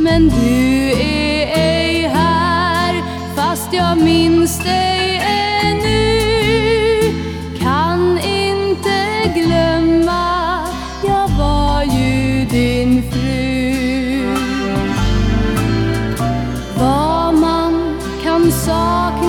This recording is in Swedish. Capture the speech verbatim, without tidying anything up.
men du är ej här, fast jag minns dig ännu. Kan inte glömma, jag var ju din fru. Vad man kan sakna